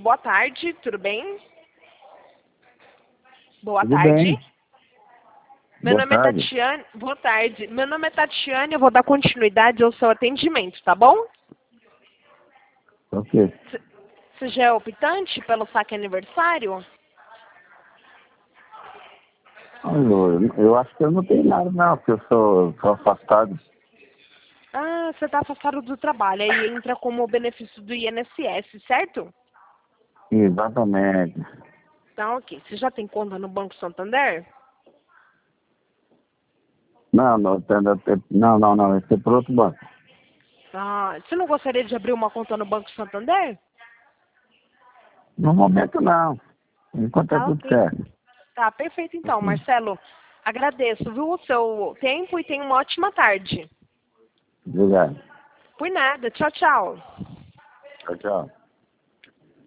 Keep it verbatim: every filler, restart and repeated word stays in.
boa tarde, tudo bem? Boa Tudo tarde. bem. Meu Boa nome tarde. é Tatiane. Boa tarde. Meu nome é Tatiane, eu vou dar continuidade ao seu atendimento, tá bom? Ok. Você já é optante pelo saque aniversário? Olha, eu acho que eu não tenho nada não, porque eu sou, sou afastado. Ah, você está afastado do trabalho, aí entra como benefício do I N S S, certo? Exatamente. Tá, ok. Você já tem conta no Banco Santander? Não, não, tem- tem- não, não, não, esse é por outro banco. Ah, você não gostaria de abrir uma conta no Banco Santander? No momento não. Enquanto é Tá, tudo ok. certo. Tá, perfeito então, Marcelo. Agradeço, viu, o seu tempo e tenha uma ótima tarde. Obrigado. Por nada. Tchau, tchau. Tchau, tchau.